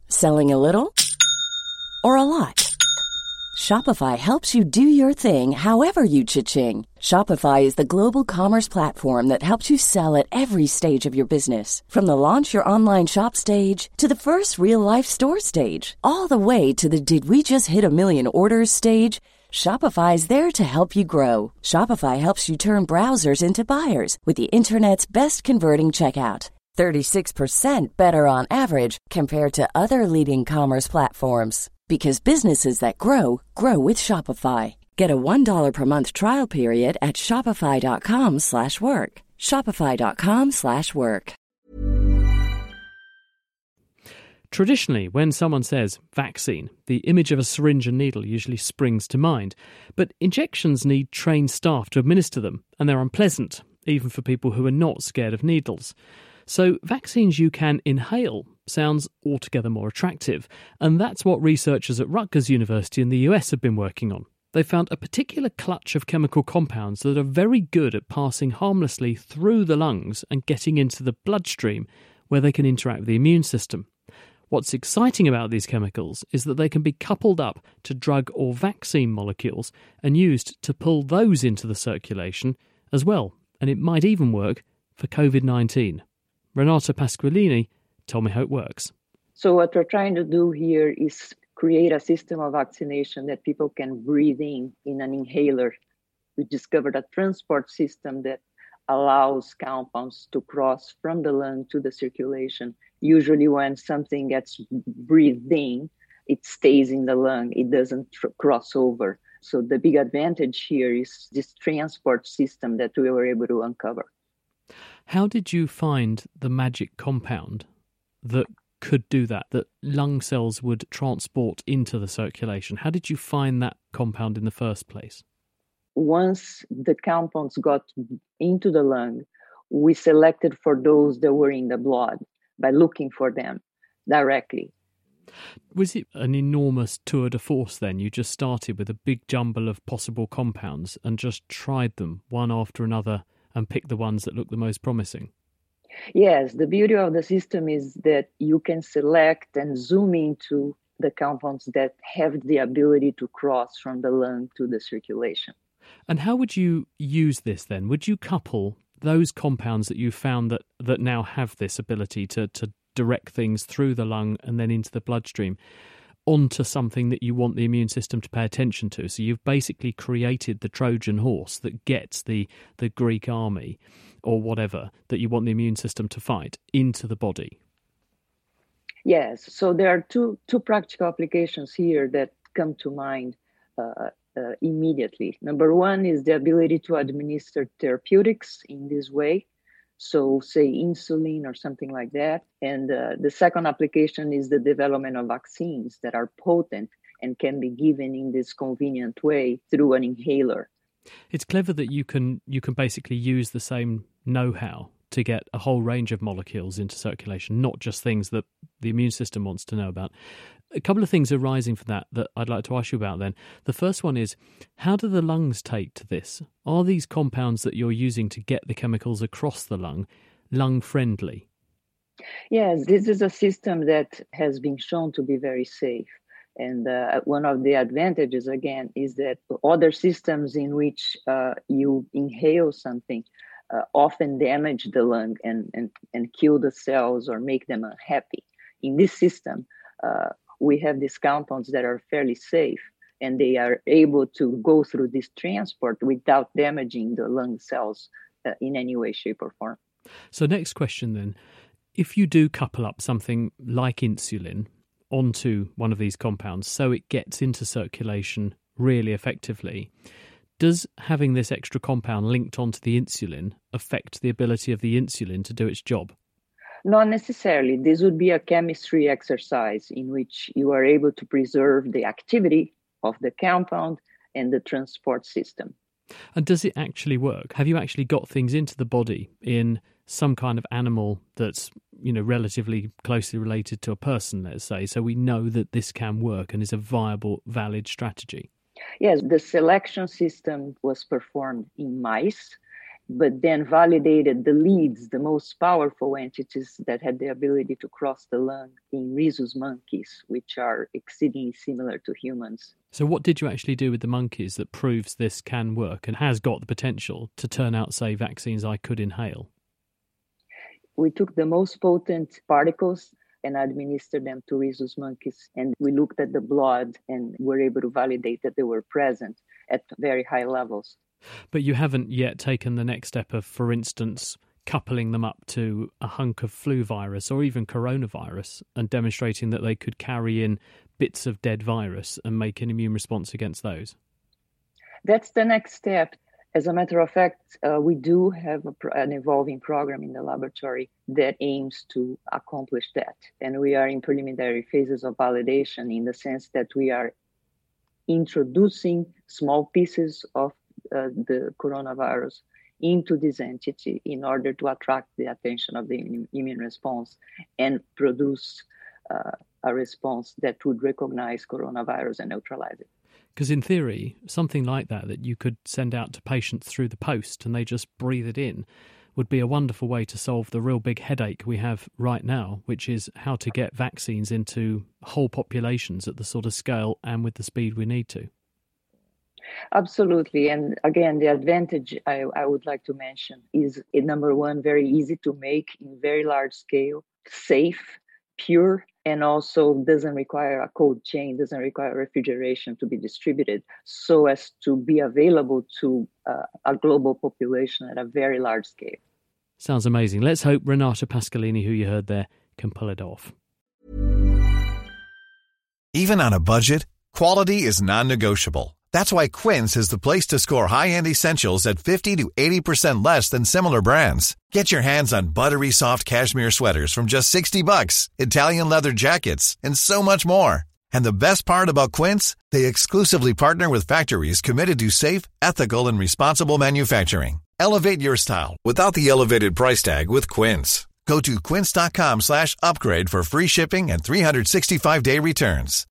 Selling a little or a lot? Shopify helps you do your thing however you cha-ching. Shopify is the global commerce platform that helps you sell at every stage of your business. From the launch your online shop stage to the first real-life store stage, all the way to the did we just hit a million orders stage. Shopify is there to help you grow. Shopify helps you turn browsers into buyers with the internet's best converting checkout. 36% better on average compared to other leading commerce platforms. Because businesses that grow, grow with Shopify. Get a $1 per month trial period at shopify.com/work. Shopify.com/work. Traditionally, when someone says vaccine, the image of a syringe and needle usually springs to mind. But injections need trained staff to administer them, and they're unpleasant, even for people who are not scared of needles. So vaccines you can inhale sounds altogether more attractive, and that's what researchers at Rutgers University in the US have been working on. They found a particular clutch of chemical compounds that are very good at passing harmlessly through the lungs and getting into the bloodstream, where they can interact with the immune system. What's exciting about these chemicals is that they can be coupled up to drug or vaccine molecules and used to pull those into the circulation as well, and it might even work for COVID-19. Renata Pasqualini told me how it works. So what we're trying to do here is create a system of vaccination that people can breathe in an inhaler. We discovered a transport system that allows compounds to cross from the lung to the circulation. Usually when something gets breathed in, it stays in the lung. It doesn't cross over. So the big advantage here is this transport system that we were able to uncover. How did you find the magic compound that could do that lung cells would transport into the circulation? How did you find that compound in the first place? Once the compounds got into the lung, we selected for those that were in the blood by looking for them directly. Was it an enormous tour de force then? You just started with a big jumble of possible compounds and just tried them one after another and picked the ones that looked the most promising? Yes, the beauty of the system is that you can select and zoom into the compounds that have the ability to cross from the lung to the circulation. And how would you use this then? Would you couple those compounds that you found that now have this ability to direct things through the lung and then into the bloodstream onto something that you want the immune system to pay attention to? So you've basically created the Trojan horse that gets the Greek army or whatever that you want the immune system to fight into the body. Yes, so there are two practical applications here that come to mind immediately. Number one is the ability to administer therapeutics in this way. So say insulin or something like that. And the second application is the development of vaccines that are potent and can be given in this convenient way through an inhaler. It's clever that you can basically use the same know-how to get a whole range of molecules into circulation, not just things that the immune system wants to know about. A couple of things arising from that I'd like to ask you about then. The first one is, how do the lungs take to this? Are these compounds that you're using to get the chemicals across the lung-friendly? Yes, this is a system that has been shown to be very safe. And one of the advantages, again, is that other systems in which you inhale something often damage the lung and kill the cells or make them unhappy. In this system, we have these compounds that are fairly safe, and they are able to go through this transport without damaging the lung cells in any way, shape, or form. So next question then, if you do couple up something like insulin onto one of these compounds so it gets into circulation really effectively, does having this extra compound linked onto the insulin affect the ability of the insulin to do its job? Not necessarily. This would be a chemistry exercise in which you are able to preserve the activity of the compound and the transport system. And does it actually work? Have you actually got things into the body in some kind of animal that's, relatively closely related to a person, let's say, so we know that this can work and is a viable, valid strategy? Yes, the selection system was performed in mice. but then validated the leads, the most powerful entities that had the ability to cross the lung in rhesus monkeys, which are exceedingly similar to humans. So what did you actually do with the monkeys that proves this can work and has got the potential to turn out, say, vaccines I could inhale? We took the most potent particles and administered them to rhesus monkeys. And we looked at the blood and were able to validate that they were present at very high levels. But you haven't yet taken the next step of, for instance, coupling them up to a hunk of flu virus or even coronavirus and demonstrating that they could carry in bits of dead virus and make an immune response against those? That's the next step. As a matter of fact, we do have an evolving program in the laboratory that aims to accomplish that. And we are in preliminary phases of validation in the sense that we are introducing small pieces of the coronavirus into this entity in order to attract the attention of the immune response and produce a response that would recognize coronavirus and neutralize it. Because in theory, something like that you could send out to patients through the post and they just breathe it in would be a wonderful way to solve the real big headache we have right now, which is how to get vaccines into whole populations at the sort of scale and with the speed we need to. Absolutely. And again, the advantage I would like to mention is, number one, very easy to make in very large scale, safe, pure, and also doesn't require a cold chain, doesn't require refrigeration to be distributed, so as to be available to a global population at a very large scale. Sounds amazing. Let's hope Renata Pascalini, who you heard there, can pull it off. Even on a budget, quality is non-negotiable. That's why Quince is the place to score high-end essentials at 50 to 80% less than similar brands. Get your hands on buttery soft cashmere sweaters from just $60, Italian leather jackets, and so much more. And the best part about Quince, they exclusively partner with factories committed to safe, ethical, and responsible manufacturing. Elevate your style without the elevated price tag with Quince. Go to quince.com/upgrade for free shipping and 365-day returns.